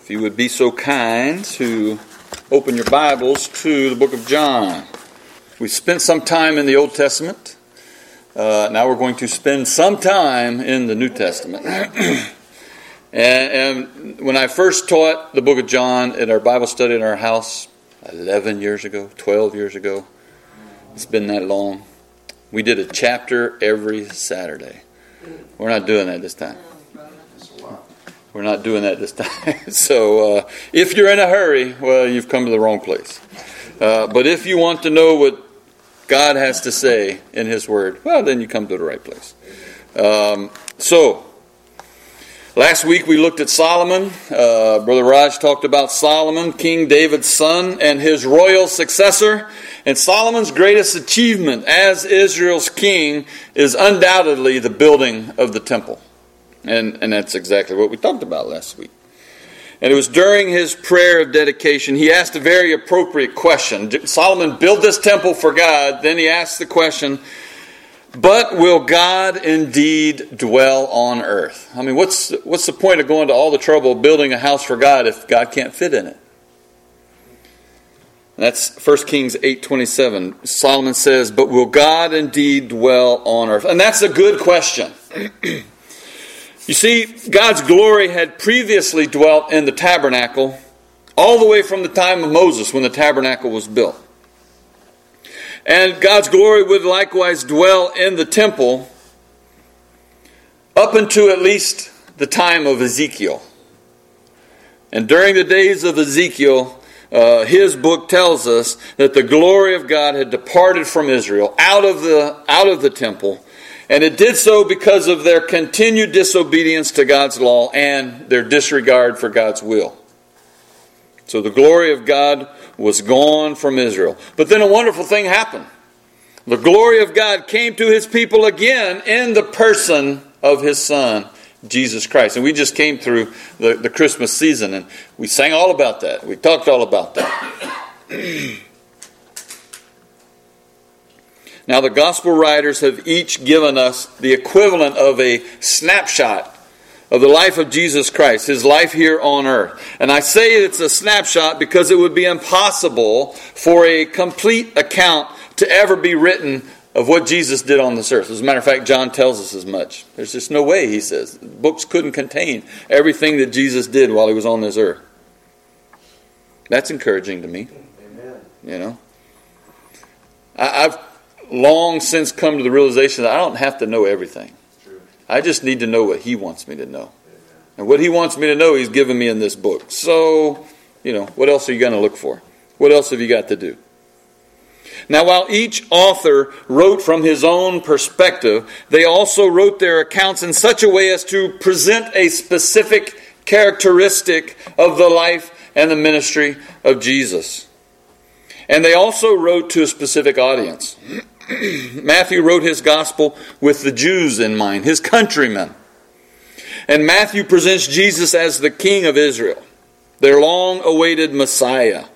If you would be so kind to open your Bibles to the book of John. We spent some time in the Old Testament. Now we're going to spend some time in the New Testament. and when I first taught the book of John at our Bible study in our house 11 years ago, 12 years ago, it's been that long, we did a chapter every Saturday. We're not doing that this time. We're not doing that this time. So if you're in a hurry, well, you've come to the wrong place. But if you want to know what God has to say in His Word, well, then you come to the right place. So, last week we looked at Solomon. Brother Raj talked about Solomon, King David's son, and his royal successor. And Solomon's greatest achievement as Israel's king is undoubtedly the building of the temple. And that's exactly what we talked about last week. And it was during his prayer of dedication, he asked a very appropriate question. Solomon built this temple for God. Then he asked the question, but will God indeed dwell on earth? I mean, what's the point of going to all the trouble of building a house for God if God can't fit in it? And that's 1 Kings 8:27. Solomon says, but will God indeed dwell on earth? And that's a good question. You see, God's glory had previously dwelt in the tabernacle all the way from the time of Moses when the tabernacle was built. And God's glory would likewise dwell in the temple up until at least the time of Ezekiel. And during the days of Ezekiel, his book tells us that the glory of God had departed from Israel out of the temple. And it did so because of their continued disobedience to God's law and their disregard for God's will. So the glory of God was gone from Israel. But then a wonderful thing happened. The glory of God came to His people again in the person of His Son, Jesus Christ. And we just came through the Christmas season and we sang all about that. We talked all about that. Now, the gospel writers have each given us the equivalent of a snapshot of the life of Jesus Christ, His life here on earth. And I say it's a snapshot because it would be impossible for a complete account to ever be written of what Jesus did on this earth. As a matter of fact, John tells us as much. There's just no way, he says. Books couldn't contain everything that Jesus did while He was on this earth. That's encouraging to me. Amen. You know, I've long since come to the realization that I don't have to know everything. I just need to know what He wants me to know. And what He wants me to know, He's given me in this book. So, what else are you going to look for? What else have you got to do? Now, while each author wrote from his own perspective, they also wrote their accounts in such a way as to present a specific characteristic of the life and the ministry of Jesus. And they also wrote to a specific audience. Matthew wrote his gospel with the Jews in mind, his countrymen. And Matthew presents Jesus as the King of Israel, their long-awaited Messiah.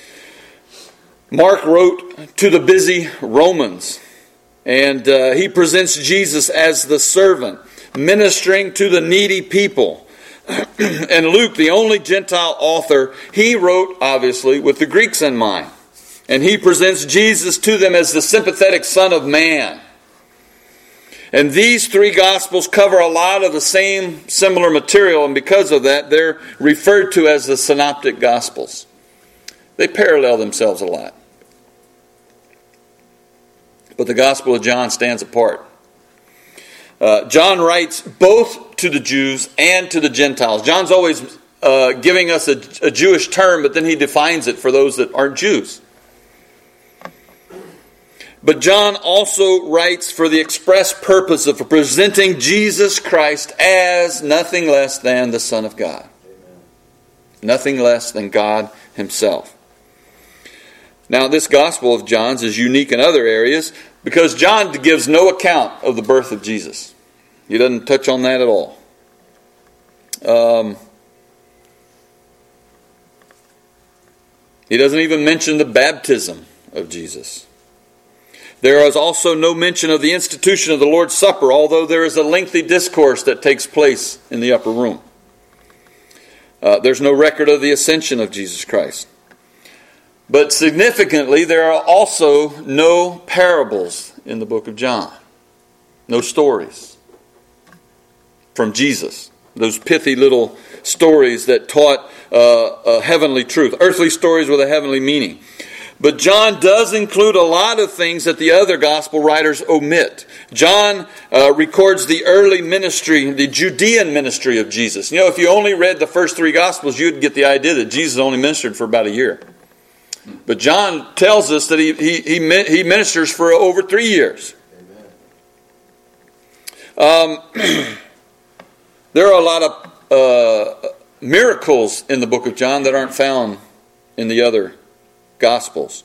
Mark wrote to the busy Romans, and he presents Jesus as the servant, ministering to the needy people. And Luke, the only Gentile author, he wrote, obviously, with the Greeks in mind. And he presents Jesus to them as the sympathetic Son of Man. And these three Gospels cover a lot of the same similar material, and because of that, they're referred to as the Synoptic Gospels. They parallel themselves a lot. But the Gospel of John stands apart. John writes both to the Jews and to the Gentiles. John's always giving us a Jewish term, but then he defines it for those that aren't Jews. But John also writes for the express purpose of presenting Jesus Christ as nothing less than the Son of God. Amen. Nothing less than God Himself. Now, this Gospel of John's is unique in other areas because John gives no account of the birth of Jesus. He doesn't touch on that at all. He doesn't even mention the baptism of Jesus. There is also no mention of the institution of the Lord's Supper, although there is a lengthy discourse that takes place in the upper room. There's no record of the ascension of Jesus Christ. But significantly, there are also no parables in the book of John. No stories from Jesus. Those pithy little stories that taught a heavenly truth. Earthly stories with a heavenly meaning. But John does include a lot of things that the other gospel writers omit. John records the early ministry, the Judean ministry of Jesus. You know, if you only read the first 3 gospels, you'd get the idea that Jesus only ministered for about a year. But John tells us that he ministers for over 3 years. There are a lot of miracles in the book of John that aren't found in the other Gospels.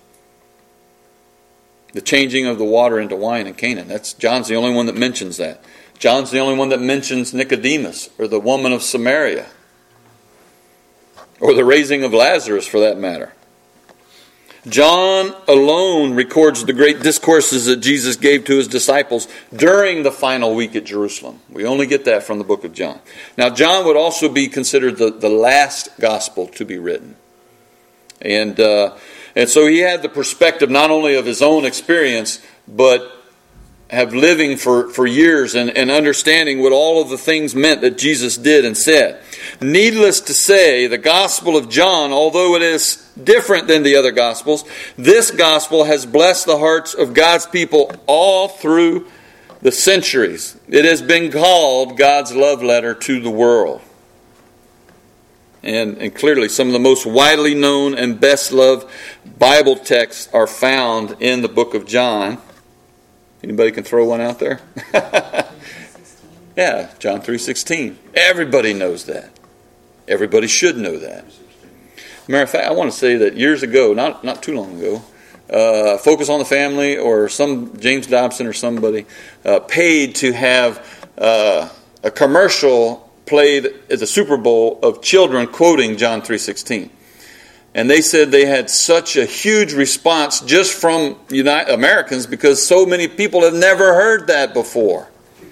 The changing of the water into wine in Canaan. John's the only one that mentions that. John's the only one that mentions Nicodemus or the woman of Samaria. Or the raising of Lazarus, for that matter. John alone records the great discourses that Jesus gave to his disciples during the final week at Jerusalem. We only get that from the book of John. Now, John would also be considered the last gospel to be written. And so he had the perspective not only of his own experience, but have living for years and understanding what all of the things meant that Jesus did and said. Needless to say, the Gospel of John, although it is different than the other Gospels, this Gospel has blessed the hearts of God's people all through the centuries. It has been called God's love letter to the world. And clearly, some of the most widely known and best loved Bible texts are found in the book of John. Anybody can throw one out there? Yeah, John 3:16. Everybody knows that. Everybody should know that. Matter of fact, I want to say that years ago, not too long ago, Focus on the Family or some James Dobson or somebody paid to have a commercial played at the Super Bowl of children quoting John 3:16. And they said they had such a huge response just from Americans because so many people have never heard that before.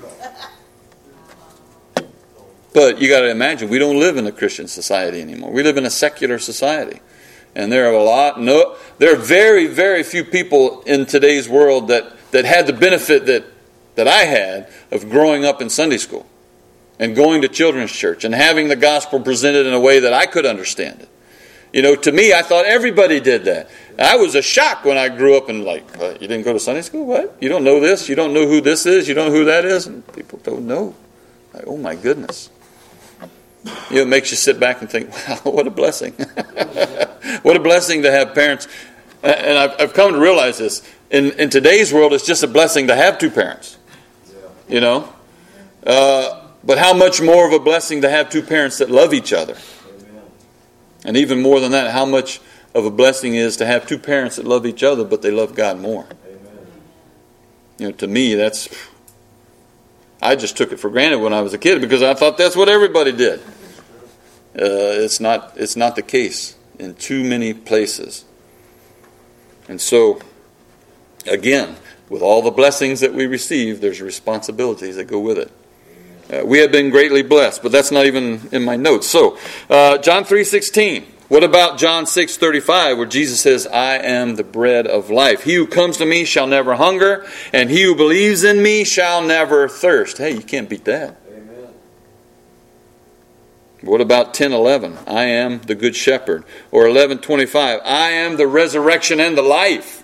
But you got to imagine, we don't live in a Christian society anymore. We live in a secular society. And there are very, very few people in today's world that had the benefit that I had of growing up in Sunday school and going to children's church and having the gospel presented in a way that I could understand it. You know, to me, I thought everybody did that. I was a shock when I grew up and you didn't go to Sunday school? What? You don't know this? You don't know who this is? You don't know who that is? And people don't know. Oh my goodness. You know, it makes you sit back and think, wow, what a blessing. What a blessing to have parents. And I've come to realize this. In today's world, it's just a blessing to have 2 parents. You know? But how much more of a blessing to have 2 parents that love each other. And even more than that, how much of a blessing is to have 2 parents that love each other, but they love God more. Amen. You know, to me, I just took it for granted when I was a kid because I thought that's what everybody did. It's not the case in too many places. And so, again, with all the blessings that we receive, there's responsibilities that go with it. We have been greatly blessed, but that's not even in my notes. So, John 3:16. What about John 6:35, where Jesus says, I am the bread of life. He who comes to me shall never hunger, and he who believes in me shall never thirst. Hey, you can't beat that. Amen. What about 10:11? I am the good shepherd. Or 11:25, I am the resurrection and the life.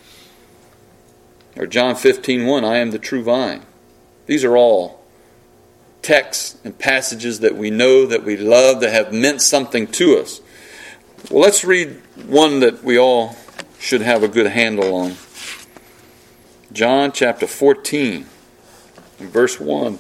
Or John 15:1, I am the true vine. These are all texts and passages that we know, that we love, that have meant something to us. Well, let's read one that we all should have a good handle on. John chapter 14, verse 1.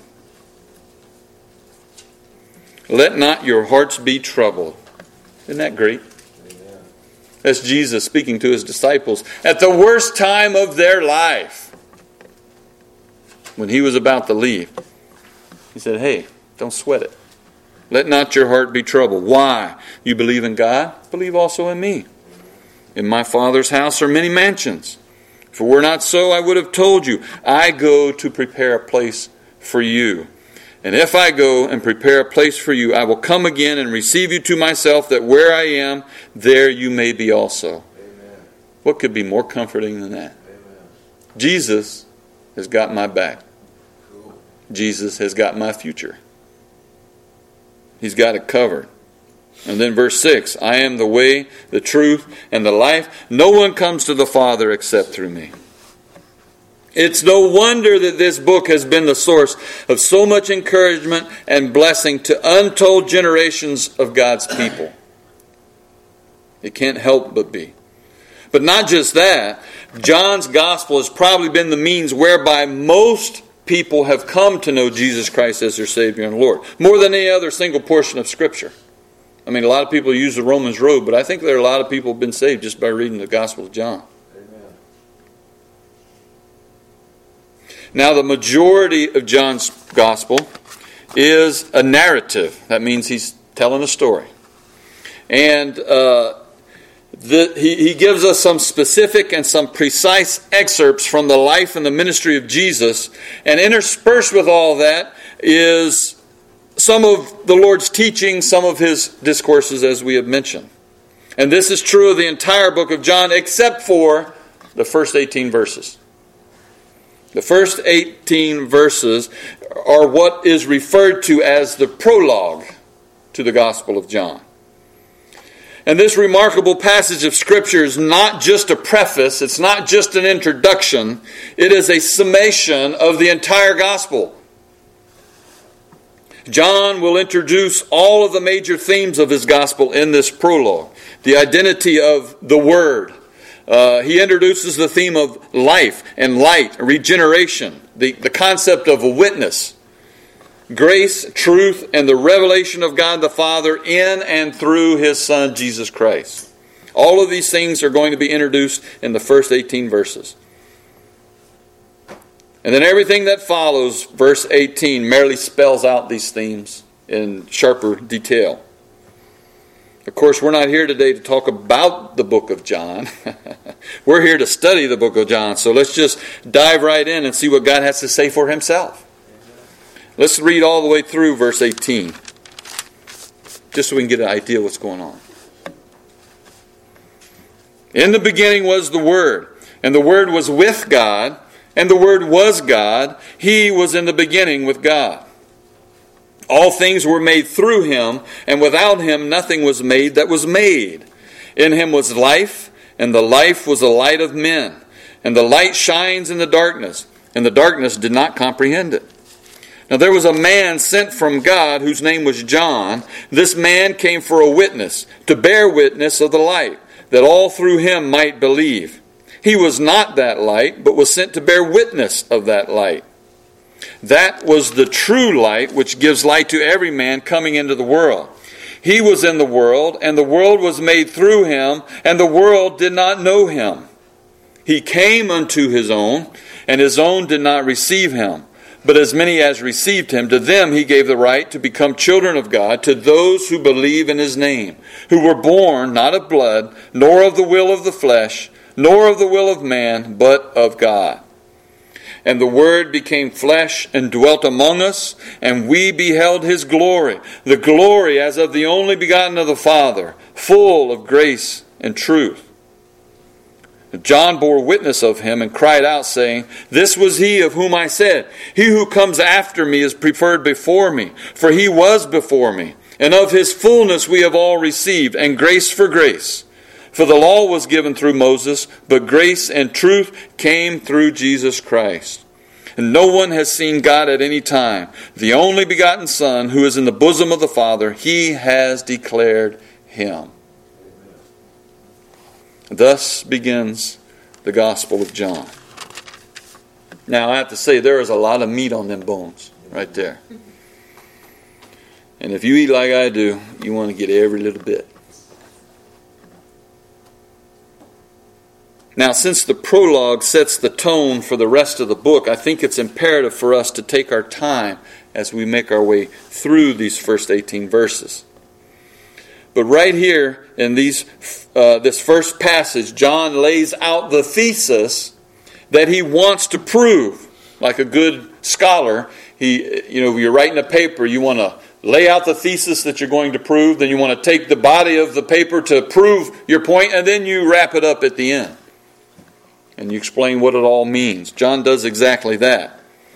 Let not your hearts be troubled. Isn't that great? Amen. That's Jesus speaking to his disciples at the worst time of their life. When he was about to leave. He said, hey, don't sweat it. Let not your heart be troubled. Why? You believe in God? Believe also in me. In my Father's house are many mansions. If it were not so, I would have told you. I go to prepare a place for you. And if I go and prepare a place for you, I will come again and receive you to myself, that where I am, there you may be also. Amen. What could be more comforting than that? Amen. Jesus has got my back. Cool. Jesus has got my future. He's got it covered. And then verse 6, I am the way, the truth, and the life. No one comes to the Father except through me. It's no wonder that this book has been the source of so much encouragement and blessing to untold generations of God's people. It can't help but be. But not just that, John's gospel has probably been the means whereby most people have come to know Jesus Christ as their Savior and Lord, more than any other single portion of Scripture. I mean, a lot of people use the Romans Road, but I think there are a lot of people who have been saved just by reading the Gospel of John. Amen. Now, the majority of John's Gospel is a narrative. That means he's telling a story. And he gives us some specific and some precise excerpts from the life and the ministry of Jesus. And interspersed with all that is some of the Lord's teaching, some of His discourses, as we have mentioned. And this is true of the entire book of John, except for the first 18 verses. The first 18 verses are what is referred to as the prologue to the Gospel of John. And this remarkable passage of Scripture is not just a preface, it's not just an introduction, it is a summation of the entire Gospel. John will introduce all of the major themes of his gospel in this prologue. The identity of the Word. He introduces the theme of life and light, regeneration, the concept of a witness, grace, truth, and the revelation of God the Father in and through His Son, Jesus Christ. All of these things are going to be introduced in the first 18 verses. And then everything that follows, verse 18, merely spells out these themes in sharper detail. Of course, we're not here today to talk about the book of John. We're here to study the book of John. So let's just dive right in and see what God has to say for Himself. Let's read all the way through verse 18, just so we can get an idea of what's going on. In the beginning was the Word, and the Word was with God, and the Word was God. He was in the beginning with God. All things were made through Him, and without Him nothing was made that was made. In Him was life, and the life was the light of men. And the light shines in the darkness, and the darkness did not comprehend it. Now there was a man sent from God whose name was John. This man came for a witness, to bear witness of the light, that all through him might believe. He was not that light, but was sent to bear witness of that light. That was the true light, which gives light to every man coming into the world. He was in the world, and the world was made through Him, and the world did not know Him. He came unto His own, and His own did not receive Him. But as many as received Him, to them He gave the right to become children of God, to those who believe in His name, who were born not of blood, nor of the will of the flesh, nor of the will of man, but of God. And the Word became flesh and dwelt among us, and we beheld His glory, the glory as of the only begotten of the Father, full of grace and truth. John bore witness of Him and cried out, saying, This was He of whom I said, He who comes after me is preferred before me, for He was before me. And of His fullness we have all received, and grace for grace. For the law was given through Moses, but grace and truth came through Jesus Christ. And no one has seen God at any time. The only begotten Son, who is in the bosom of the Father, He has declared Him. Thus begins the Gospel of John. Now, I have to say, there is a lot of meat on them bones right there. And if you eat like I do, you want to get every little bit. Now, since the prologue sets the tone for the rest of the book, I think it's imperative for us to take our time as we make our way through these first 18 verses. But right here in this first passage, John lays out the thesis that he wants to prove. Like a good scholar, you're writing a paper, you want to lay out the thesis that you're going to prove, then you want to take the body of the paper to prove your point, and then you wrap it up at the end. And you explain what it all means. John does exactly that.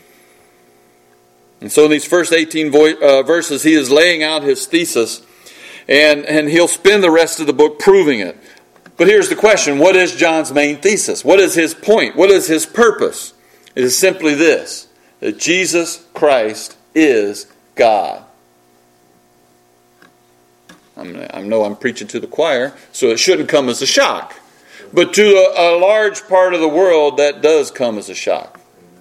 And so in these first 18 verses, he is laying out his thesis, and he'll spend the rest of the book proving it. But here's the question: what is John's main thesis? What is his point? What is his purpose? It is simply this: that Jesus Christ is God. I know I'm preaching to the choir, so it shouldn't come as a shock. But to a large part of the world, that does come as a shock.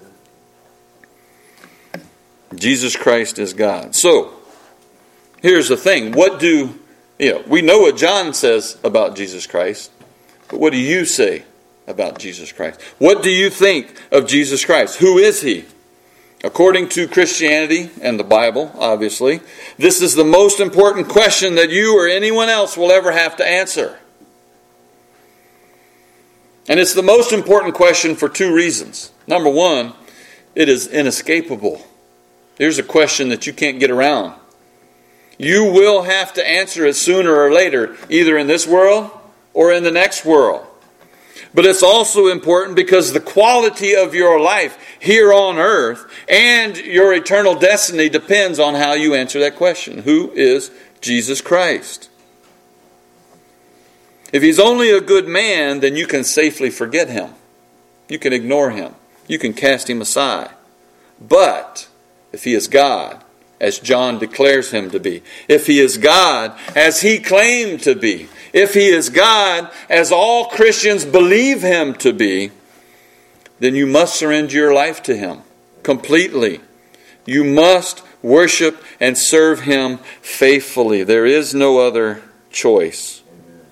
Jesus Christ is God. So, here's the thing. We know what John says about Jesus Christ, but what do you say about Jesus Christ? What do you think of Jesus Christ? Who is He? According to Christianity and the Bible, obviously, this is the most important question that you or anyone else will ever have to answer. And it's the most important question for two reasons. Number one, it is inescapable. Here's a question that you can't get around. You will have to answer it sooner or later, either in this world or in the next world. But it's also important because the quality of your life here on earth and your eternal destiny depends on how you answer that question. Who is Jesus Christ? If He's only a good man, then you can safely forget Him. You can ignore Him. You can cast Him aside. But if He is God, as John declares Him to be, if He is God, as He claimed to be, if He is God, as all Christians believe Him to be, then you must surrender your life to Him completely. You must worship and serve Him faithfully. There is no other choice.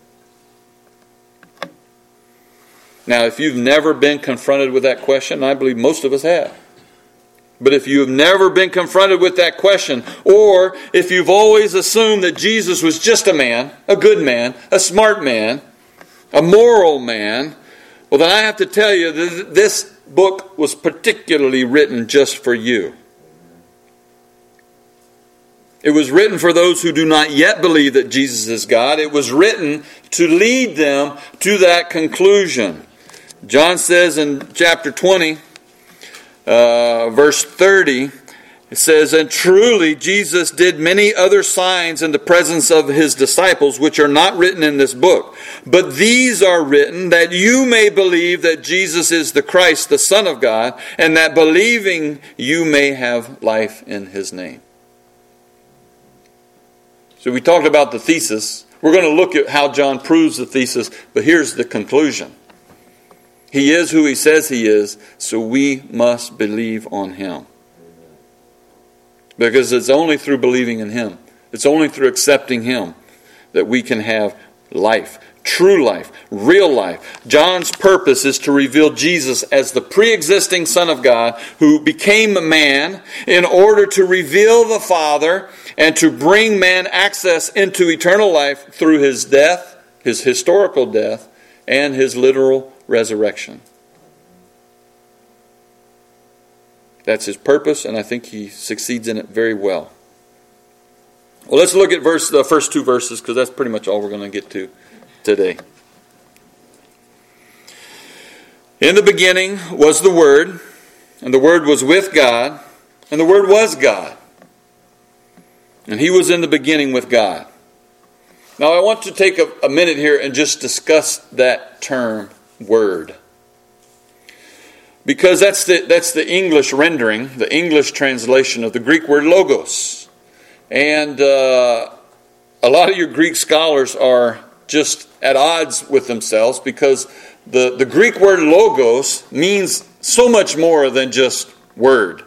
Now, if you've never been confronted with that question, I believe most of us have. But if you've never been confronted with that question, or if you've always assumed that Jesus was just a man, a good man, a smart man, a moral man, well, then I have to tell you that this book was particularly written just for you. It was written for those who do not yet believe that Jesus is God. It was written to lead them to that conclusion. John says in chapter 20, verse 30, it says, "And truly Jesus did many other signs in the presence of His disciples, which are not written in this book. But these are written that you may believe that Jesus is the Christ, the Son of God, and that believing you may have life in His name." So we talked about the thesis. We're going to look at how John proves the thesis, but here's the conclusion. He is who He says He is, so we must believe on Him. Because it's only through believing in Him, it's only through accepting Him that we can have life, true life, real life. John's purpose is to reveal Jesus as the pre-existing Son of God who became a man in order to reveal the Father and to bring man access into eternal life through His death, His historical death, and His literal resurrection. That's His purpose, and I think He succeeds in it very well. Well, let's look at the first two verses, because that's pretty much all we're going to get to today. In the beginning was the Word, and the Word was with God, and the Word was God. And He was in the beginning with God. Now I want to take a minute here and just discuss that term, Word. Because that's the English rendering, the English translation of the Greek word logos. And a lot of your Greek scholars are just at odds with themselves because the Greek word logos means so much more than just word.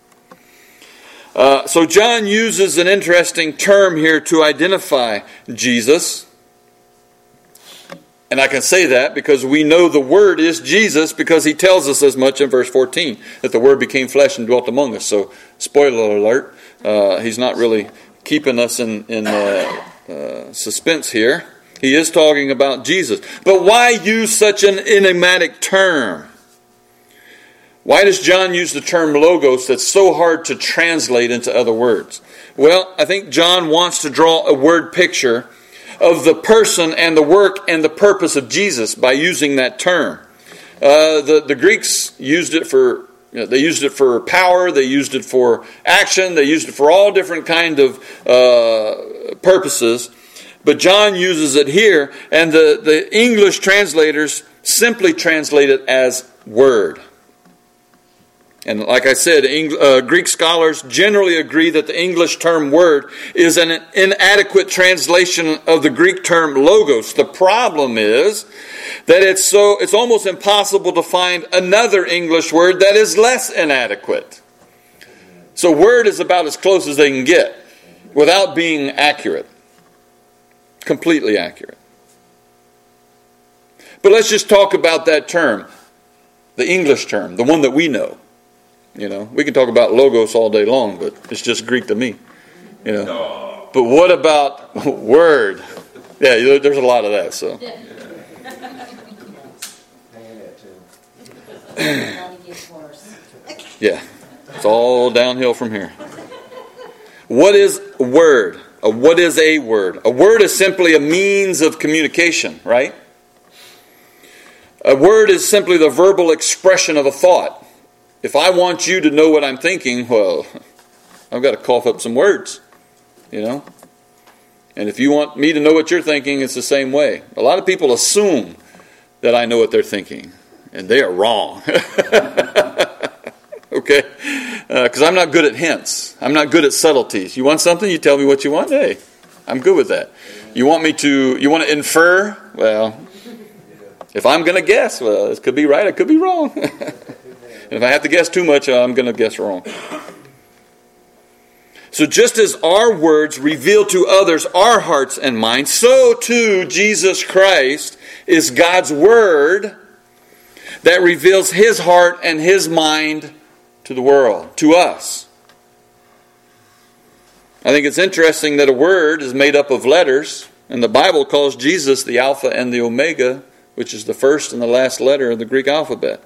So John uses an interesting term here to identify Jesus. And I can say that because we know the Word is Jesus, because He tells us as much in verse 14, that the Word became flesh and dwelt among us. So, spoiler alert, He's not really keeping us in suspense here. He is talking about Jesus. But why use such an enigmatic term? Why does John use the term logos that's so hard to translate into other words? Well, I think John wants to draw a word picture of the person and the work and the purpose of Jesus by using that term. The Greeks used it for they used it for power, they used it for action, they used it for all different kind of purposes. But John uses it here, and the English translators simply translate it as word. And like I said, Greek scholars generally agree that the English term word is an inadequate translation of the Greek term logos. The problem is that it's almost impossible to find another English word that is less inadequate. So word is about as close as they can get without being accurate. Completely accurate. But let's just talk about that term, the English term, the one that we know. We can talk about logos all day long, but it's just Greek to me. No. But what about word? Yeah, there's a lot of that. So. Yeah, it's all downhill from here. What is a word? What is a word? A word is simply a means of communication, right? A word is simply the verbal expression of a thought. If I want you to know what I'm thinking, well, I've got to cough up some words, And if you want me to know what you're thinking, it's the same way. A lot of people assume that I know what they're thinking, and they are wrong. Okay? Because I'm not good at hints. I'm not good at subtleties. You want something? You tell me what you want. Hey, I'm good with that. You want to infer? Well, if I'm going to guess, well, it could be right, it could be wrong. And if I have to guess too much, I'm going to guess wrong. So just as our words reveal to others our hearts and minds, so too Jesus Christ is God's Word that reveals His heart and His mind to the world, to us. I think it's interesting that a word is made up of letters, and the Bible calls Jesus the Alpha and the Omega, which is the first and the last letter of the Greek alphabet.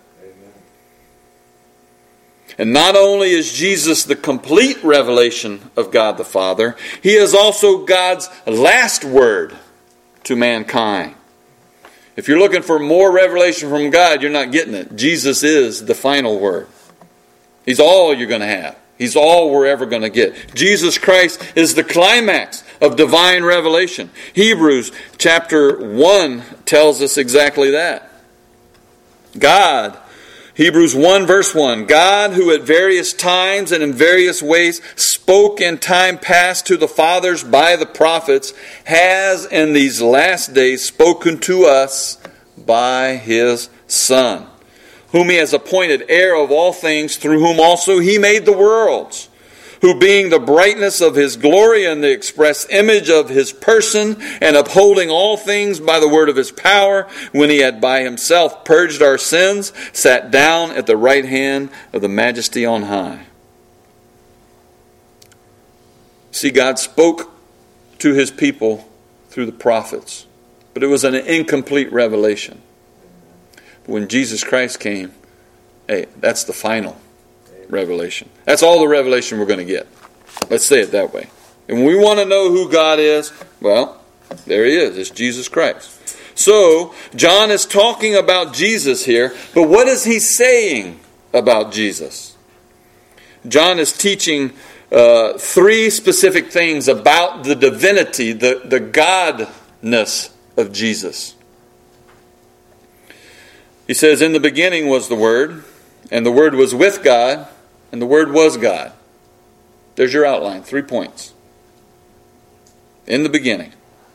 And not only is Jesus the complete revelation of God the Father, He is also God's last word to mankind. If you're looking for more revelation from God, you're not getting it. Jesus is the final word. He's all you're going to have. He's all we're ever going to get. Jesus Christ is the climax of divine revelation. Hebrews chapter 1 tells us exactly that. God, Hebrews 1 verse 1, God who at various times and in various ways spoke in time past to the fathers by the prophets, has in these last days spoken to us by His Son, whom He has appointed heir of all things, through whom also He made the worlds, who being the brightness of His glory and the express image of His person, and upholding all things by the word of His power, when He had by Himself purged our sins, sat down at the right hand of the Majesty on high. See, God spoke to His people through the prophets, but it was an incomplete revelation. When Jesus Christ came, hey, that's the final revelation. That's all the revelation we're going to get. Let's say it that way. And when we want to know who God is, well, there He is. It's Jesus Christ. So, John is talking about Jesus here, but what is he saying about Jesus? John is teaching three specific things about the divinity, the godness of Jesus. He says, in the beginning was the Word, and the Word was with God, and the Word was God. There's your outline, 3 points. In the beginning.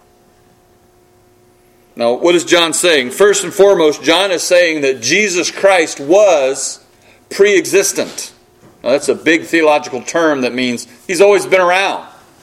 Now, what is John saying? First and foremost, John is saying that Jesus Christ was pre-existent. Now, that's a big theological term that means He's always been around.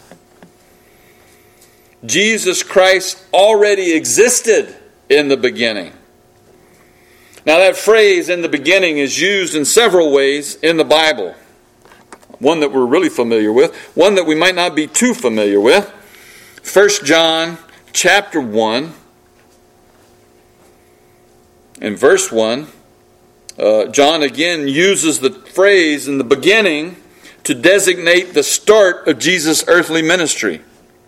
Jesus Christ already existed in the beginning. Now that phrase, in the beginning, is used in several ways in the Bible. One that we're really familiar with, one that we might not be too familiar with. 1 John chapter 1 and verse 1 John again uses the phrase in the beginning to designate the start of Jesus' earthly ministry.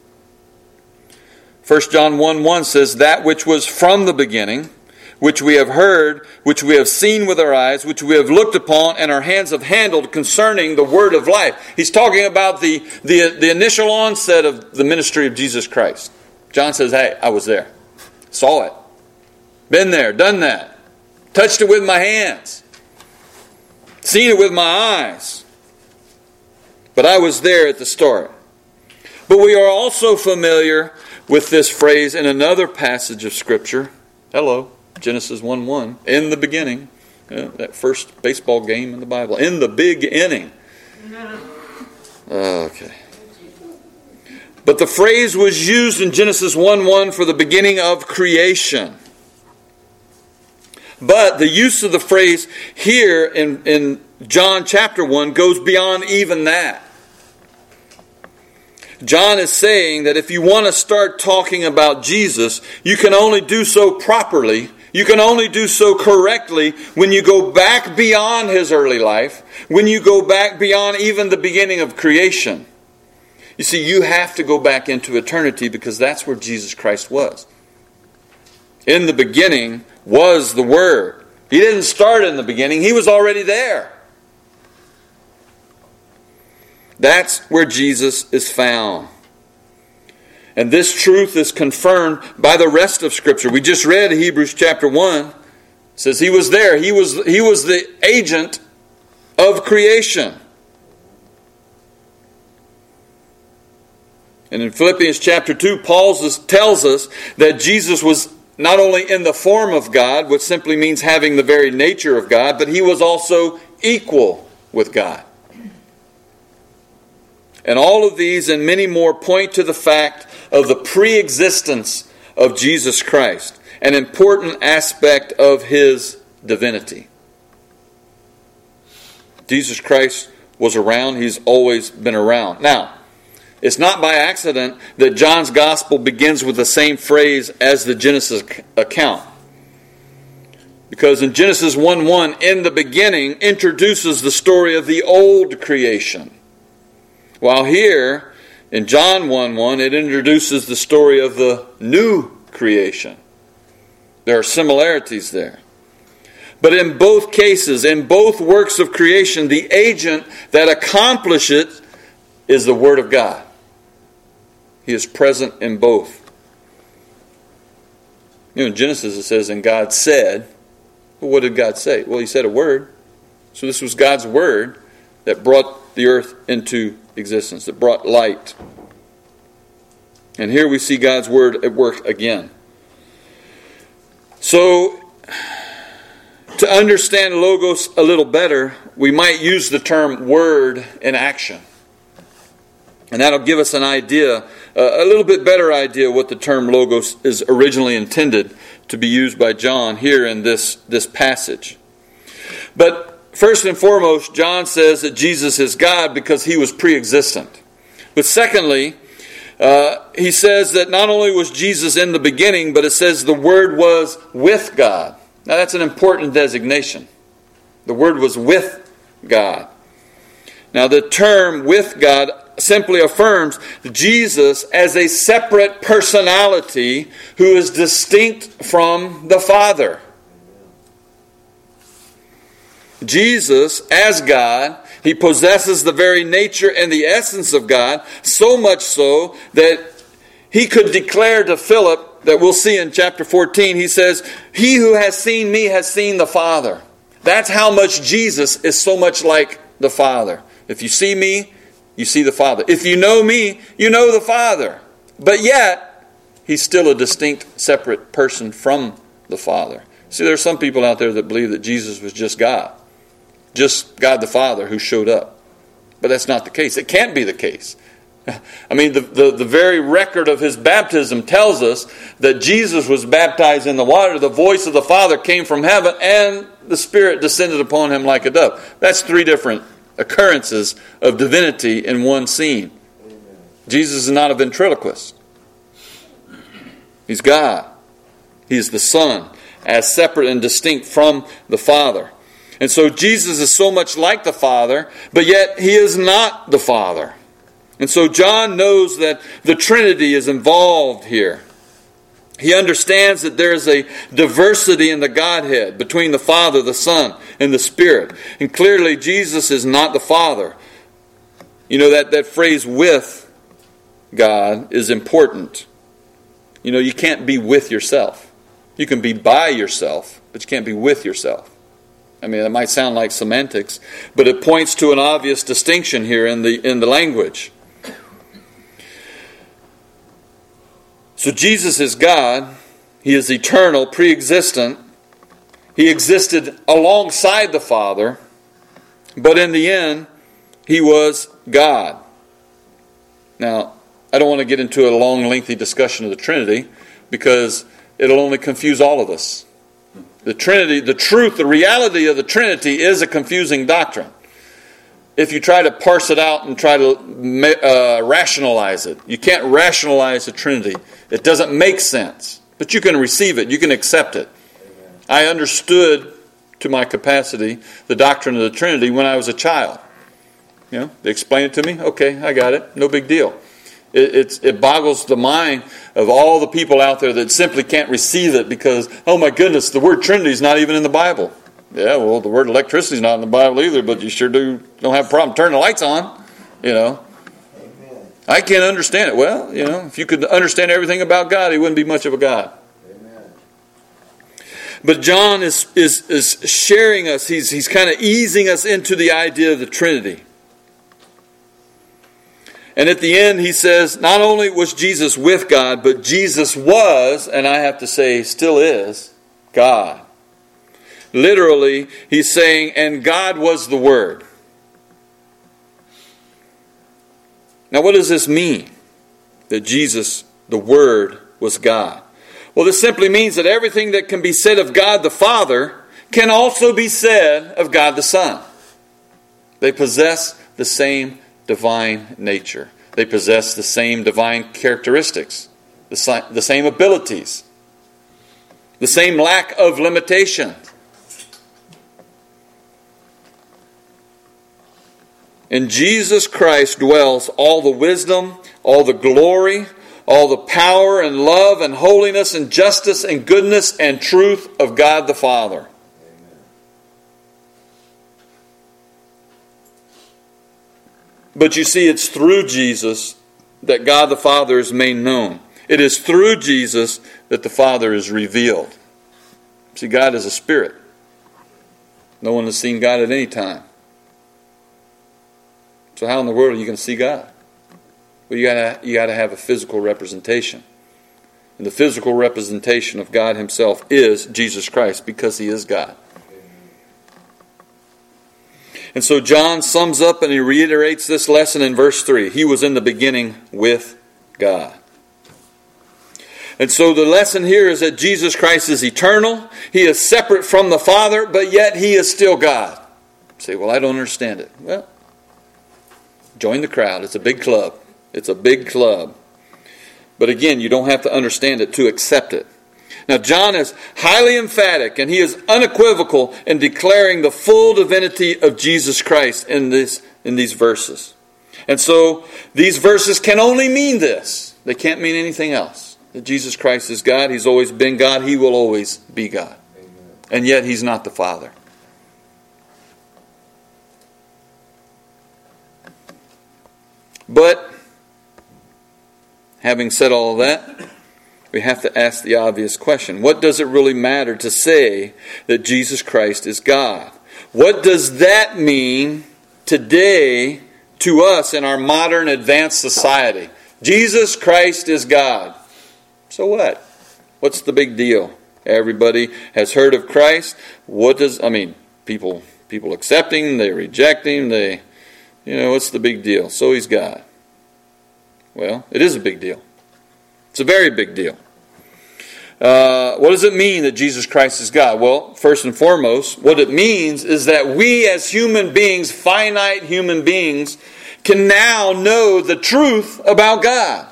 1 John 1:1 says, "That which was from the beginning, which we have heard, which we have seen with our eyes, which we have looked upon, and our hands have handled concerning the word of life." He's talking about the initial onset of the ministry of Jesus Christ. John says, hey, I was there. Saw it. Been there, done that. Touched it with my hands. Seen it with my eyes. But I was there at the start. But we are also familiar with this phrase in another passage of Scripture. Hello, Genesis 1:1. In the beginning. That first baseball game in the Bible. In the big inning. Okay. But the phrase was used in Genesis 1:1 for the beginning of creation. But the use of the phrase here in John chapter 1 goes beyond even that. John is saying that if you want to start talking about Jesus, you can only do so properly, you can only do so correctly when you go back beyond his early life, when you go back beyond even the beginning of creation. You see, you have to go back into eternity because that's where Jesus Christ was. In the beginning was the Word. He didn't start in the beginning, he was already there. That's where Jesus is found. And this truth is confirmed by the rest of Scripture. We just read Hebrews chapter 1. It says he was there. He was the agent of creation. And in Philippians chapter 2, Paul tells us that Jesus was not only in the form of God, which simply means having the very nature of God, but he was also equal with God. And all of these and many more point to the fact of the pre-existence of Jesus Christ, an important aspect of his divinity. Jesus Christ was around. He's always been around. Now, it's not by accident that John's Gospel begins with the same phrase as the Genesis account. Because in Genesis 1:1, in the beginning, introduces the story of the old creation. While here, in John 1:1, it introduces the story of the new creation. There are similarities there. But in both cases, in both works of creation, the agent that accomplishes it is the Word of God. He is present in both. In Genesis it says, and God said. Well, what did God say? Well, he said a word. So this was God's Word that brought the earth into existence, that brought light. And here we see God's Word at work again. So, to understand Logos a little better, we might use the term word in action. And that'll give us an idea, a little bit better idea what the term Logos is originally intended to be used by John here in this passage. But first and foremost, John says that Jesus is God because he was pre-existent. But secondly, he says that not only was Jesus in the beginning, but it says the Word was with God. Now that's an important designation. The Word was with God. Now the term with God simply affirms Jesus as a separate personality who is distinct from the Father. Jesus, as God, he possesses the very nature and the essence of God, so much so that he could declare to Philip, that we'll see in chapter 14, he says, "He who has seen me has seen the Father." That's how much Jesus is so much like the Father. If you see me, you see the Father. If you know me, you know the Father. But yet, he's still a distinct, separate person from the Father. See, there are some people out there that believe that Jesus was just God. Just God the Father who showed up. But that's not the case. It can't be the case. I mean, the very record of his baptism tells us that Jesus was baptized in the water. The voice of the Father came from heaven and the Spirit descended upon him like a dove. That's three different occurrences of divinity in one scene. Jesus is not a ventriloquist. He's God. He's the Son, as separate and distinct from the Father. And so Jesus is so much like the Father, but yet He is not the Father. And so John knows that the Trinity is involved here. He understands that there is a diversity in the Godhead between the Father, the Son, and the Spirit. And clearly Jesus is not the Father. You know, that phrase "with God" is important. You know, you can't be with yourself. You can be by yourself, but you can't be with yourself. I mean, it might sound like semantics, but it points to an obvious distinction here in the language. So Jesus is God. He is eternal, pre-existent. He existed alongside the Father, but in the end, He was God. Now, I don't want to get into a long, lengthy discussion of the Trinity because it'll only confuse all of us. The Trinity, the truth, the reality of the Trinity is a confusing doctrine. If you try to parse it out and try to rationalize it, you can't rationalize the Trinity. It doesn't make sense. But you can receive it. You can accept it. Amen. I understood to my capacity the doctrine of the Trinity when I was a child. You know, they explained it to me. Okay, I got it. No big deal. It boggles the mind of all the people out there that simply can't receive it because, oh my goodness, the word Trinity is not even in the Bible. Yeah, well, the word electricity is not in the Bible either, but you sure don't have a problem turning the lights on, you know. Amen. I can't understand it. Well, you know, if you could understand everything about God, He wouldn't be much of a God. Amen. But John is sharing us, he's kind of easing us into the idea of the Trinity. And at the end he says, not only was Jesus with God, but Jesus was, and I have to say still is, God. Literally, he's saying, and God was the Word. Now what does this mean? That Jesus, the Word, was God. Well, this simply means that everything that can be said of God the Father can also be said of God the Son. They possess the same divine nature. They possess the same divine characteristics, the same abilities, the same lack of limitation. In Jesus Christ dwells all the wisdom, all the glory, all the power and love and holiness and justice and goodness and truth of God the Father. But you see, it's through Jesus that God the Father is made known. It is through Jesus that the Father is revealed. See, God is a spirit. No one has seen God at any time. So how in the world are you going to see God? Well, you got to have a physical representation. And the physical representation of God Himself is Jesus Christ, because He is God. And so John sums up and he reiterates this lesson in verse 3. He was in the beginning with God. And so the lesson here is that Jesus Christ is eternal. He is separate from the Father, but yet He is still God. You say, well, I don't understand it. Well, join the crowd. It's a big club. It's a big club. But again, you don't have to understand it to accept it. Now, John is highly emphatic and he is unequivocal in declaring the full divinity of Jesus Christ in these verses. And so, these verses can only mean this. They can't mean anything else. That Jesus Christ is God. He's always been God. He will always be God. Amen. And yet, He's not the Father. But, having said all of that, we have to ask the obvious question. What does it really matter to say that Jesus Christ is God? What does that mean today to us in our modern advanced society? Jesus Christ is God. So what? What's the big deal? Everybody has heard of Christ. People accepting, they rejecting, what's the big deal? So He's God. Well, it is a big deal. It's a very big deal. What does it mean that Jesus Christ is God? Well, first and foremost, what it means is that we as human beings, finite human beings, can now know the truth about God.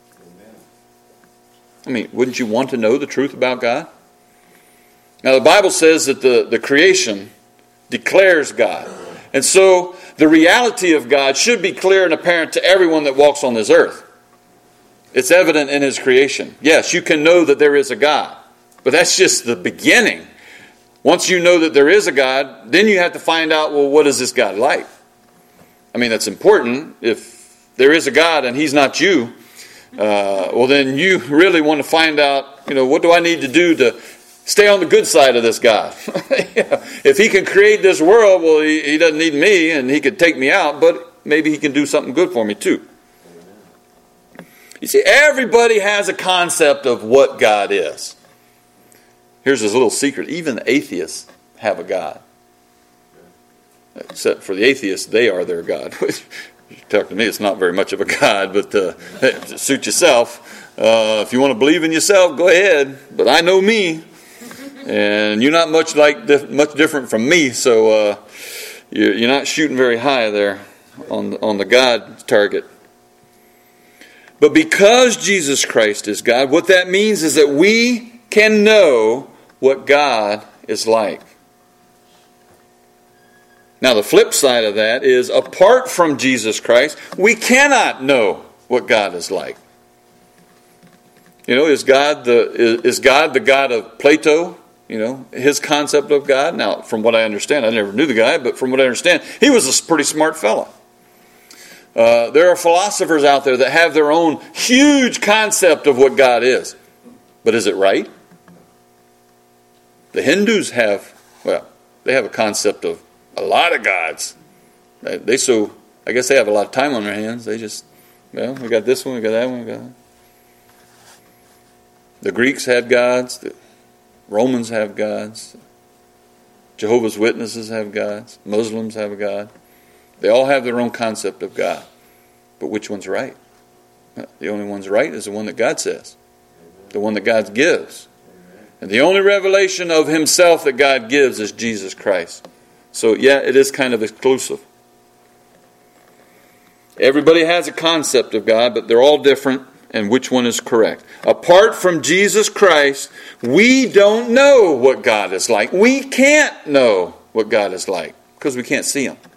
Wouldn't you want to know the truth about God? Now, the Bible says that the creation declares God. And so the reality of God should be clear and apparent to everyone that walks on this earth. It's evident in His creation. Yes, you can know that there is a God, but that's just the beginning. Once you know that there is a God, then you have to find out, well, what is this God like? I mean, that's important. If there is a God and He's not you, well, then you really want to find out, what do I need to do to stay on the good side of this God? If He can create this world, well, he doesn't need me, and He could take me out, but maybe He can do something good for me too. You see, everybody has a concept of what God is. Here's this little secret. Even the atheists have a God. Except for the atheists, they are their God. Talk to me, it's not very much of a God, but suit yourself. If you want to believe in yourself, go ahead. But I know me, and you're not much different from me, so you're not shooting very high there on the God target. But because Jesus Christ is God, what that means is that we can know what God is like. Now, the flip side of that is, apart from Jesus Christ, we cannot know what God is like. Is God the God of Plato? His concept of God? Now, from what I understand, I never knew the guy, but from what I understand, he was a pretty smart fellow. There are philosophers out there that have their own huge concept of what God is. But is it right? The Hindus have a concept of a lot of gods. I guess they have a lot of time on their hands. They just, we got this one, we got that one, we got that. The Greeks had gods. The Romans have gods. Jehovah's Witnesses have gods. Muslims have a God. They all have their own concept of God. But which one's right? The only one's right is the one that God says. The one that God gives. And the only revelation of Himself that God gives is Jesus Christ. So, it is kind of exclusive. Everybody has a concept of God, but they're all different, and which one is correct? Apart from Jesus Christ, we don't know what God is like. We can't know what God is like because we can't see Him.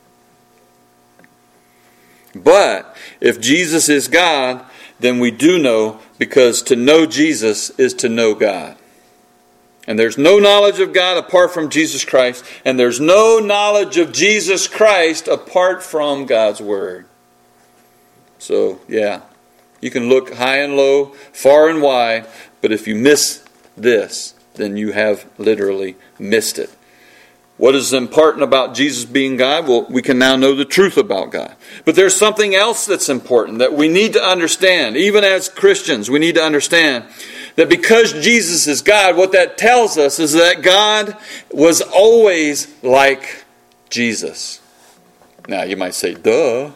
But if Jesus is God, then we do know, because to know Jesus is to know God. And there's no knowledge of God apart from Jesus Christ, and there's no knowledge of Jesus Christ apart from God's Word. So, you can look high and low, far and wide, but if you miss this, then you have literally missed it. What is important about Jesus being God? Well, we can now know the truth about God. But there's something else that's important that we need to understand. Even as Christians, we need to understand that because Jesus is God, what that tells us is that God was always like Jesus. Now, you might say, duh.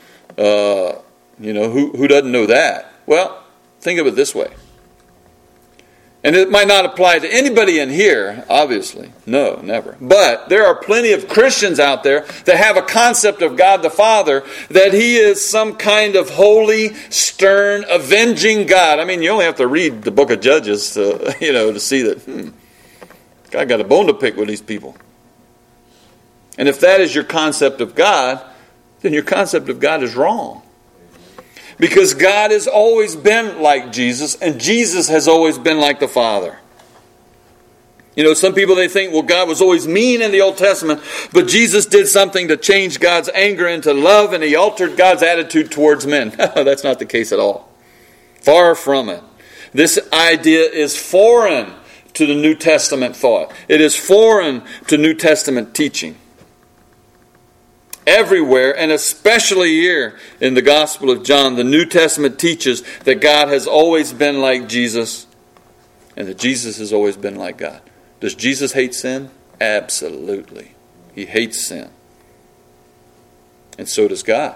Who doesn't know that? Well, think of it this way. And it might not apply to anybody in here, obviously. No, never. But there are plenty of Christians out there that have a concept of God the Father, that He is some kind of holy, stern, avenging God. I mean, you only have to read the book of Judges to see that God got a bone to pick with these people. And if that is your concept of God, then your concept of God is wrong. Because God has always been like Jesus, and Jesus has always been like the Father. Some people, they think, well, God was always mean in the Old Testament, but Jesus did something to change God's anger into love, and He altered God's attitude towards men. That's not the case at all. Far from it. This idea is foreign to the New Testament thought. It is foreign to New Testament teaching. Everywhere, and especially here in the Gospel of John, the New Testament teaches that God has always been like Jesus, and that Jesus has always been like God. Does Jesus hate sin? Absolutely. He hates sin. And so does God.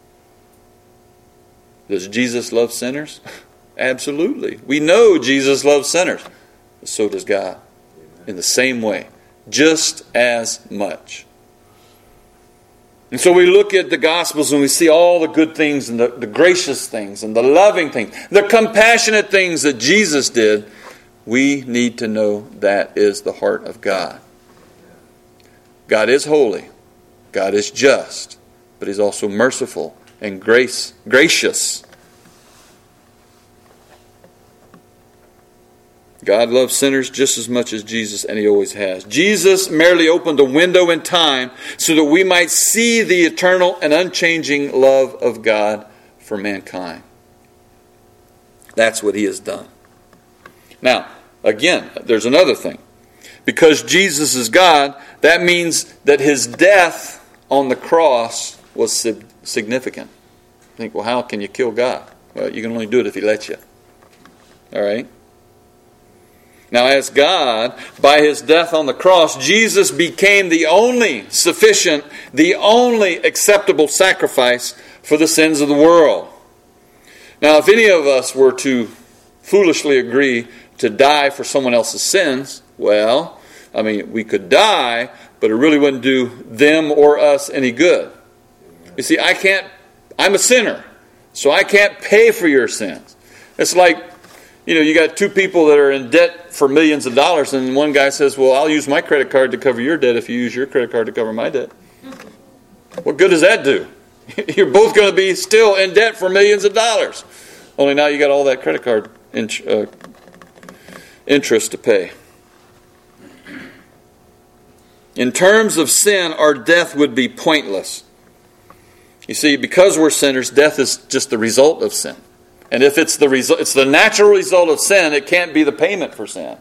Does Jesus love sinners? Absolutely. We know Jesus loves sinners. But so does God. In the same way. Just as much. And so we look at the Gospels and we see all the good things and the gracious things and the loving things, the compassionate things that Jesus did. We need to know that is the heart of God. God is holy. God is just. But He's also merciful and gracious. God loves sinners just as much as Jesus, and He always has. Jesus merely opened a window in time so that we might see the eternal and unchanging love of God for mankind. That's what He has done. Now, again, there's another thing. Because Jesus is God, that means that His death on the cross was significant. You think, well, how can you kill God? Well, you can only do it if He lets you. All right? Now, as God, by His death on the cross, Jesus became the only sufficient, the only acceptable sacrifice for the sins of the world. Now, if any of us were to foolishly agree to die for someone else's sins, well, I mean, we could die, but it really wouldn't do them or us any good. You see, I'm a sinner, so I can't pay for your sins. It's like, you got two people that are in debt for millions of dollars, and one guy says, well, I'll use my credit card to cover your debt if you use your credit card to cover my debt. What good does that do? You're both going to be still in debt for millions of dollars. Only now you got all that credit card interest to pay. In terms of sin, our death would be pointless. You see, because we're sinners, death is just the result of sin. And if it's the natural result of sin, it can't be the payment for sin.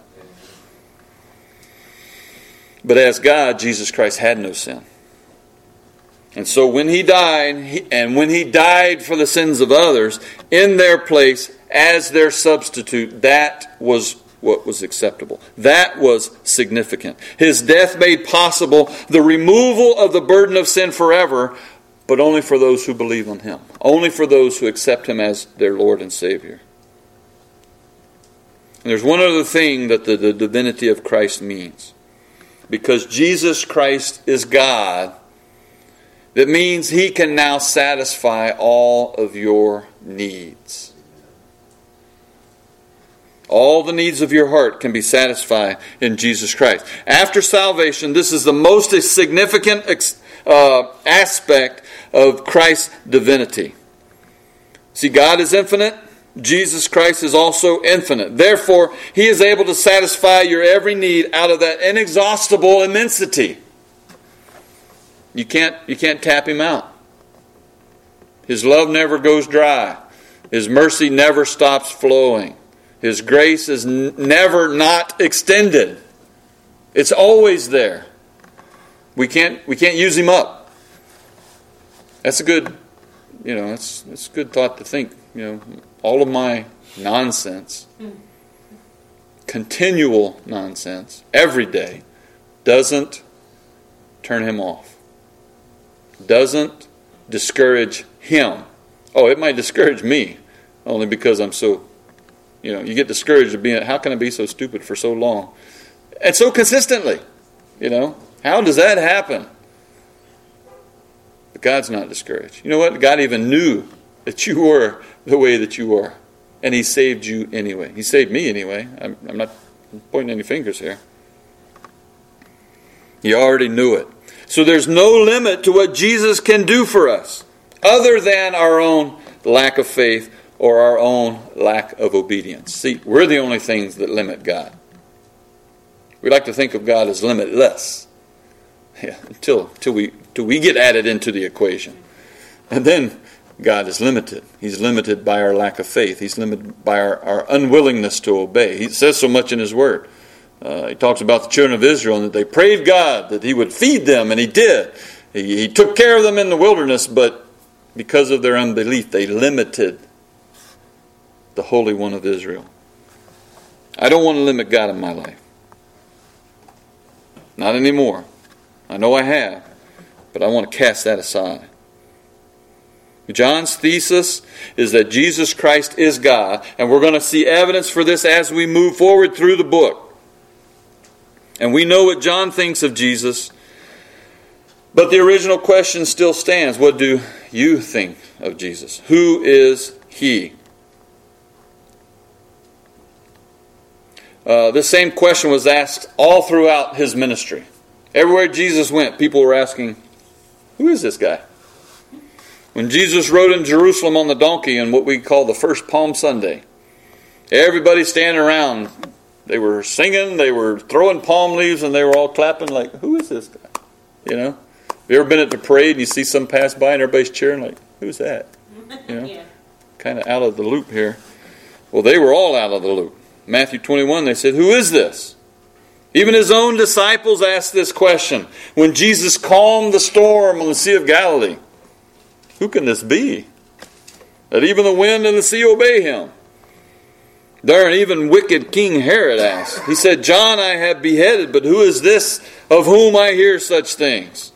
But as God, Jesus Christ had no sin. And so when He died, and when He died for the sins of others, in their place, as their substitute, that was what was acceptable. That was significant. His death made possible the removal of the burden of sin forever, but only for those who believe on Him. Only for those who accept Him as their Lord and Savior. And there's one other thing that the divinity of Christ means. Because Jesus Christ is God, that means He can now satisfy all of your needs. All the needs of your heart can be satisfied in Jesus Christ. After salvation, this is the most significant aspect of Christ's divinity. See, God is infinite. Jesus Christ is also infinite. Therefore, He is able to satisfy your every need out of that inexhaustible immensity. You can't tap Him out. His love never goes dry. His mercy never stops flowing. His grace is never not extended. It's always there. We can't use Him up. That's a good, it's a good thought to think. All of my nonsense, continual nonsense, every day, doesn't turn Him off. Doesn't discourage Him. Oh, it might discourage me, only because I'm so, you get discouraged of being, how can I be so stupid for so long? And so consistently, how does that happen? But God's not discouraged. You know what? God even knew that you were the way that you are. And He saved you anyway. He saved me anyway. I'm not pointing any fingers here. He already knew it. So there's no limit to what Jesus can do for us, other than our own lack of faith or our own lack of obedience. See, we're the only things that limit God. We like to think of God as limitless. Yeah, until we get added into the equation. And then God is limited. He's limited by our lack of faith. He's limited by our unwillingness to obey. He says so much in His Word. He talks about the children of Israel and that they prayed God that He would feed them, and He did. He took care of them in the wilderness, but because of their unbelief, they limited the Holy One of Israel. I don't want to limit God in my life. Not anymore. I know I have, but I want to cast that aside. John's thesis is that Jesus Christ is God, and we're going to see evidence for this as we move forward through the book. And we know what John thinks of Jesus, but the original question still stands. What do you think of Jesus? Who is He? This same question was asked all throughout His ministry. Everywhere Jesus went, people were asking, who is this guy? When Jesus rode in Jerusalem on the donkey in what we call the first Palm Sunday, everybody standing around. They were singing, they were throwing palm leaves, and they were all clapping like, who is this guy? You know? Have you ever been at the parade and you see some pass by and everybody's cheering like, who's that? You know? Yeah. Kind of out of the loop here. Well, they were all out of the loop. Matthew 21, they said, who is this? Even his own disciples asked this question when Jesus calmed the storm on the Sea of Galilee. Who can this be? That even the wind and the sea obey him. There, and even wicked King Herod asked. He said, John I have beheaded, but who is this of whom I hear such things?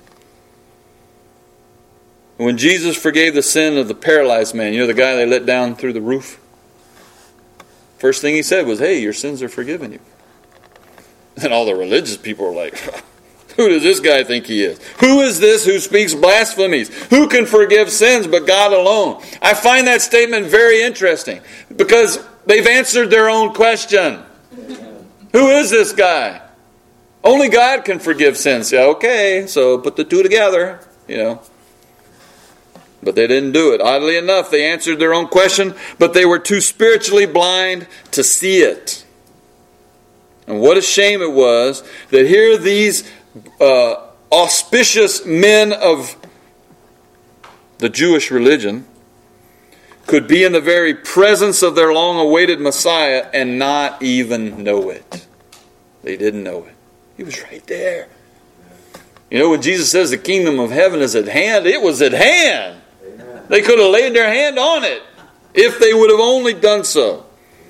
When Jesus forgave the sin of the paralyzed man, you know the guy they let down through the roof? First thing he said was, hey, your sins are forgiven you. And all the religious people were like, who does this guy think he is? Who is this who speaks blasphemies? Who can forgive sins but God alone? I find that statement very interesting because they've answered their own question. Who is this guy? Only God can forgive sins. Yeah, okay, so put the two together, you know. But they didn't do it. Oddly enough, they answered their own question, but they were too spiritually blind to see it. And what a shame it was that here these auspicious men of the Jewish religion could be in the very presence of their long-awaited Messiah and not even know it. They didn't know it. He was right there. You know, when Jesus says the kingdom of heaven is at hand, it was at hand. Amen. They could have laid their hand on it if they would have only done so.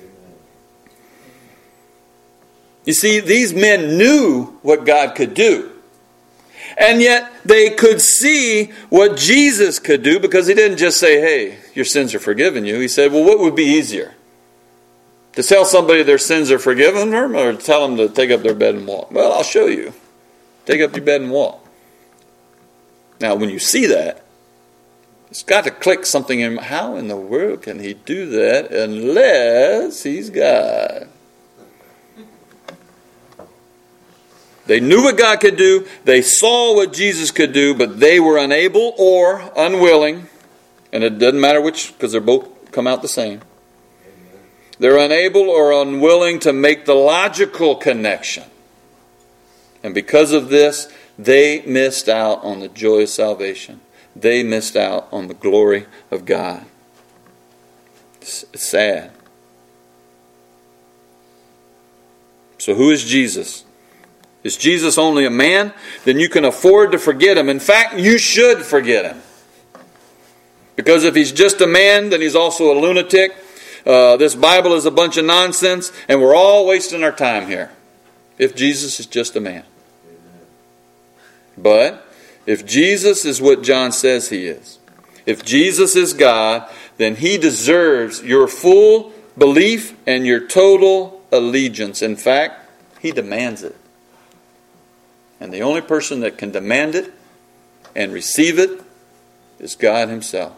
You see, these men knew what God could do. And yet they could see what Jesus could do because he didn't just say, hey, your sins are forgiven you. He said, well, what would be easier? To tell somebody their sins are forgiven them or to tell them to take up their bed and walk? Well, I'll show you. Take up your bed and walk. Now, when you see that, it's got to click something in. How in the world can he do that unless he's God? They knew what God could do. They saw what Jesus could do, but they were unable or unwilling. And it doesn't matter which, because they're both come out the same. They're unable or unwilling to make the logical connection. And because of this, they missed out on the joy of salvation. They missed out on the glory of God. It's sad. So who is Jesus? Is Jesus only a man? Then you can afford to forget him. In fact, you should forget him. Because if he's just a man, then he's also a lunatic. This Bible is a bunch of nonsense, and we're all wasting our time here. If Jesus is just a man. But if Jesus is what John says he is, if Jesus is God, then he deserves your full belief and your total allegiance. In fact, he demands it. And the only person that can demand it and receive it is God himself.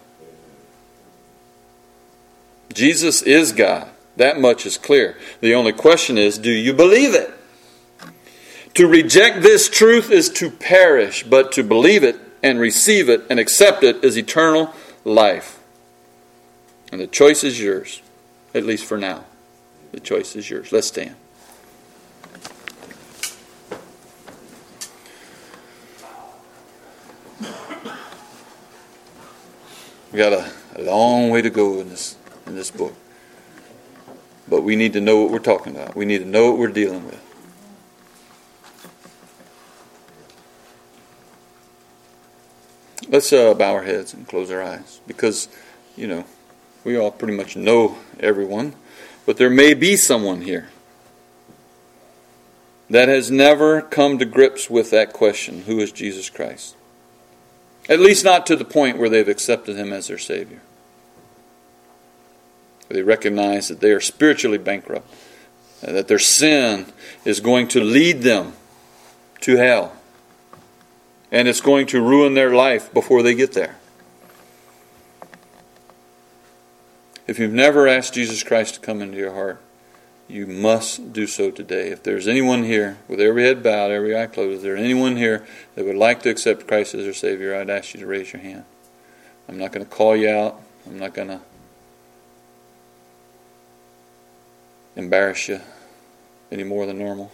Jesus is God. That much is clear. The only question is, do you believe it? To reject this truth is to perish, but to believe it and receive it and accept it is eternal life. And the choice is yours, at least for now. The choice is yours. Let's stand. We got a long way to go in this book. But we need to know what we're talking about. We need to know what we're dealing with. Let's bow our heads and close our eyes. Because, we all pretty much know everyone. But there may be someone here that has never come to grips with that question, who is Jesus Christ? At least not to the point where they've accepted him as their Savior. They recognize that they are spiritually bankrupt, that their sin is going to lead them to hell, and it's going to ruin their life before they get there. If you've never asked Jesus Christ to come into your heart, you must do so today. If there's anyone here, with every head bowed, every eye closed, is there anyone here that would like to accept Christ as their Savior, I'd ask you to raise your hand. I'm not going to call you out. I'm not going to embarrass you any more than normal.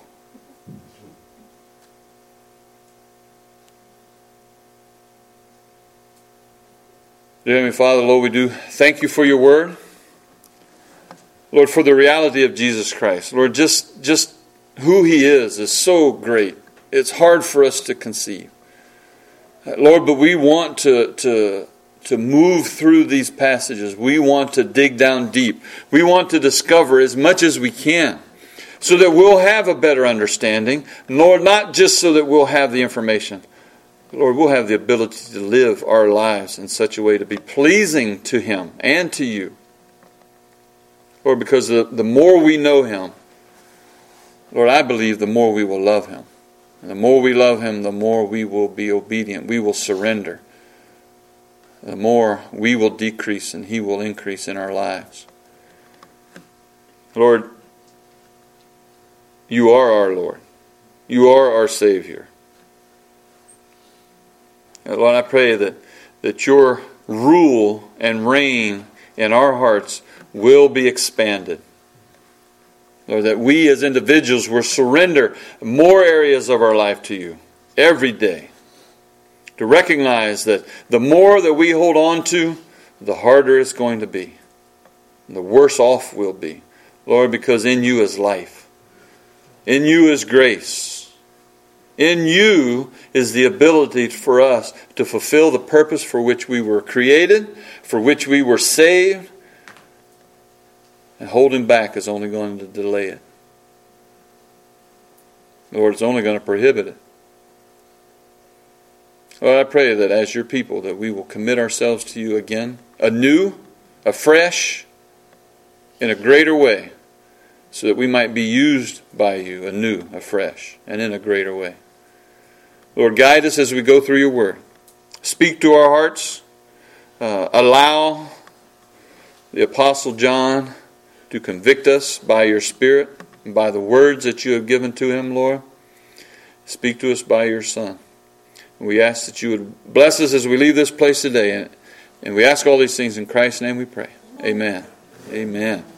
Dear Heavenly Father, Lord, we do thank you for your word. Lord, for the reality of Jesus Christ. Lord, just who he is so great. It's hard for us to conceive. Lord, but we want to move through these passages. We want to dig down deep. We want to discover as much as we can so that we'll have a better understanding. Lord, not just so that we'll have the information. Lord, we'll have the ability to live our lives in such a way to be pleasing to him and to you. Lord, because the more we know him, Lord, I believe the more we will love him. And the more we love him, the more we will be obedient. We will surrender. The more we will decrease and he will increase in our lives. Lord, you are our Lord. You are our Savior. And Lord, I pray that your rule and reign in our hearts will be expanded. Lord, that we as individuals will surrender more areas of our life to you every day. To recognize that the more that we hold on to, the harder it's going to be. The worse off we'll be. Lord, because in you is life. In you is grace. In you is the ability for us to fulfill the purpose for which we were created, for which we were saved. And holding back is only going to delay it. Lord, it's only going to prohibit it. Lord, I pray that as your people that we will commit ourselves to you again, anew, afresh, in a greater way, so that we might be used by you anew, afresh, and in a greater way. Lord, guide us as we go through your word. Speak to our hearts. Allow the Apostle John to convict us by your Spirit and by the words that you have given to him, Lord. Speak to us by your Son. And we ask that you would bless us as we leave this place today. And we ask all these things in Christ's name we pray. Amen. Amen.